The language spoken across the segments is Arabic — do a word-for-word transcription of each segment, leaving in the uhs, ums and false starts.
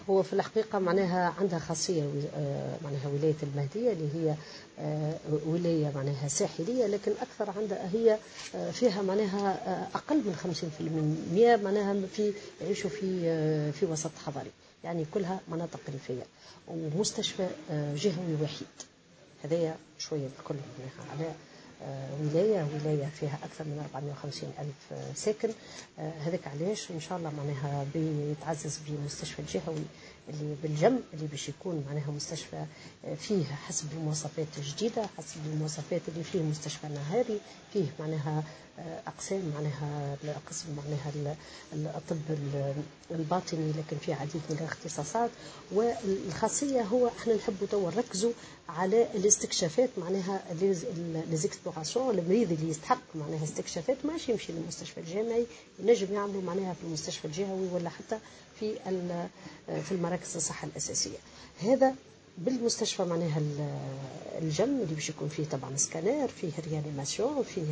هو في الحقيقة معناها عندها خاصية معناها ولاية المهدية اللي هي ولاية معناها ساحلية، لكن أكثر عندها هي فيها معناها أقل من خمسين بالمئة معناها في يعيشوا في في وسط حضري، يعني كلها مناطق ريفية ومستشفى جهوي وحيد. هذايا شوية الكل معناها على ولاية ولاية فيها أكثر من أربعمائة وخمسين ألف ساكن. هذاك علاش إن شاء الله معناها بيتعزز بمستشفى الجهوي اللي بالجم اللي باش يكون معناها مستشفى فيه حسب المواصفات الجديدة، حسب المواصفات اللي فيه مستشفى نهاري، فيه معناها أقسام معناها قسم معناها الطب الباطني لكن فيه عديد من الاختصاصات. والخاصية هو احنا نحبوا توا نركزوا على الاستكشافات معناها ليزيكسبلوراسيون. المريض اللي يستحق معناها استكشافات ماشي يمشي للمستشفى الجامعي، ينجم يعملوا معناها في المستشفى الجهوي ولا حتى في في المراكز الصحة الأساسية. هذا بالمستشفى معناها الجم اللي باش يكون فيه طبعا سكانير، فيه ريانيماسيون، فيه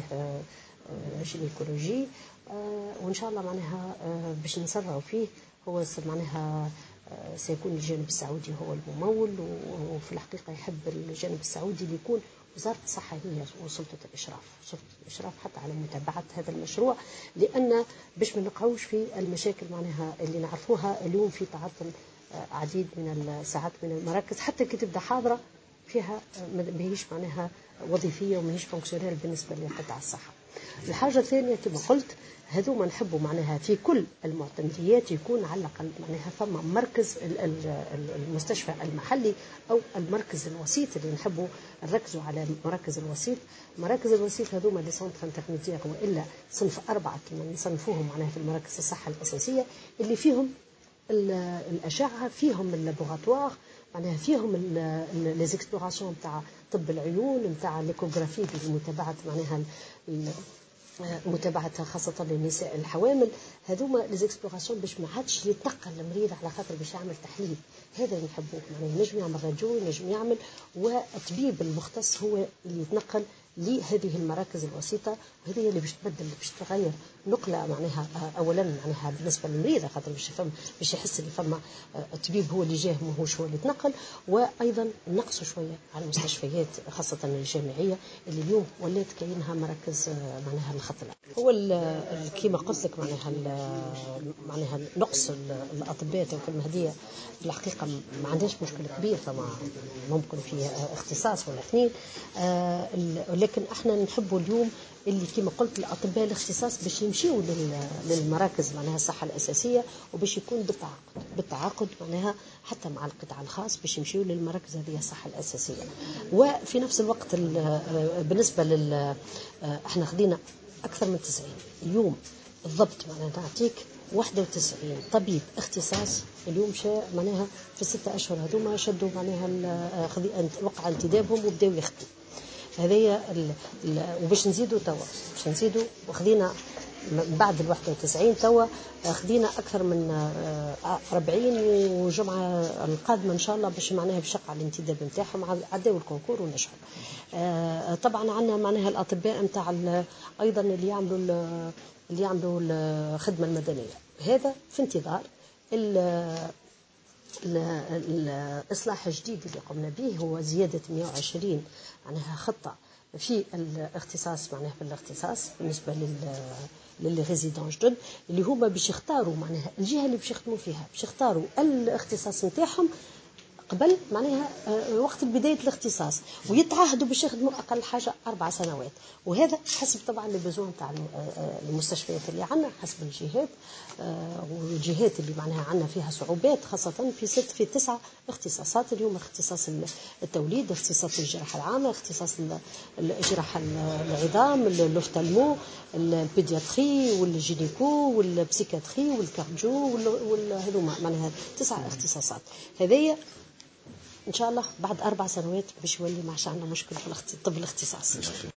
جينيكولوجي، وإن شاء الله معناها باش نسرعوا فيه. هو معناها سيكون الجانب السعودي هو الممول، وفي الحقيقة يحب الجانب السعودي اللي يكون وزارة الصحة هي وسلطة الإشراف، سلطة الإشراف حتى على متابعة هذا المشروع، لأن باش ما نقعوش في المشاكل معناها اللي نعرفوها اليوم في تعطل عديد من الساعات من المراكز حتى كي تبدا حاضرة فيها ماهيش معناها وظيفية وماهيش فونكسيونيل بالنسبة لقطاع الصحة. الحاجة الثانية كما قلت هذو ما نحبوا معناها في كل المعتمديات يكون على الأقل معناها ثم مركز المستشفى المحلي أو المركز الوسيط اللي نحبوا نركزوا على مراكز الوسيط. مراكز الوسيط هذوما اللي سنتر انترميديير وإلا صنف أربعة كما نصنفوهم معناها في المراكز الصحة الأساسية اللي فيهم الأشعة، فيهم اللابوراتوار معناها، فيهم ليزيكسبلوراسيون نتاع طب العيون نتاع ليكوغرافي بمتابعة معناها متابعتها خاصة للنساء الحوامل. هذوما ليزيكسبلوراسيون باش ما عادش يتنقل المريض على خاطر باش يعمل تحليل. هذا اللي نحبوه معناها ينجم يعمل راديو ينجم يعمل، والطبيب المختص هو اللي يتنقل لهذه المراكز الوسيطة، وهذه اللي باش تبدل باش تغير نقلة معناها أولا معناها بالنسبة للمريض خاطر باش يفهم باش يحس اللي فما الطبيب هو اللي جاه ماهوش هو اللي تنقل. وأيضا نقصوا شوية على المستشفيات خاصة الجامعية اللي اليوم ولات كاينها مراكز معناها الخطلة. هو كيما قلت لك معناها معناها نقص الأطباء في المهدية في الحقيقة ما عندهاش مشكل كبير، فما ممكن فيه اختصاص ولا اثنين، لكن احنا نحبوا اليوم اللي كما قلت الأطباء الاختصاص باش يمشيوا للمراكز معناها الصحة الأساسية وباش يكون بالتعاقد بالتعاقد معناها حتى مع القطاع الخاص باش يمشيوا للمراكز هذه الصحة الأساسية. وفي نفس الوقت بالنسبة لل احنا خدينا أكثر من تسعين اليوم بالضبط معناها نعطيك واحد وتسعين طبيب اختصاص اليوم شاء معناها في الستة أشهر هذوما شدوا معناها وقع انتدابهم وبداوا يخدموا. هذه وباش نزيدوا توا باش نزيدوا وخدينا بعد الواحد وتسعين توا خدينا أكثر من أربعين، وجمعة القادمة إن شاء الله باش معناها بشق على الانتداب نتاعهم عداو الكونكور ونجحوا. طبعا عندنا معناها الأطباء نتاع أيضا اللي يعملوا اللي يعملوا الخدمة المدنية، هذا في انتظار الإصلاح الجديد اللي قمنا به هو زيادة مئة وعشرين معناها خطة في الاختصاص معناها في الاختصاص بالنسبة لل للي ريزيدون جدد اللي هما باش يختاروا معناها الجهة اللي باش يخدموا فيها باش يختاروا الاختصاص نتاعهم قبل معناها وقت بداية الاختصاص، ويتعهدوا باش يخدموا أقل حاجة أربع سنوات. وهذا حسب طبعا البزون تاع المستشفيات اللي عندنا حسب الجهات، والجهات اللي معناها عندنا فيها صعوبات خاصة في ست في تسعة اختصاصات اليوم: اختصاص التوليد، اختصاص الجراحة العامة، اختصاص الجراحة العظام، اللوفتالمو، البيدياتري والجينيكو والبسيكاتري والكارديو وهذوما معناها تسعة اختصاصات. هذه إن شاء الله بعد أربع سنوات باش يولي ما عادش عندنا مشكل في الطب الاختصاصي.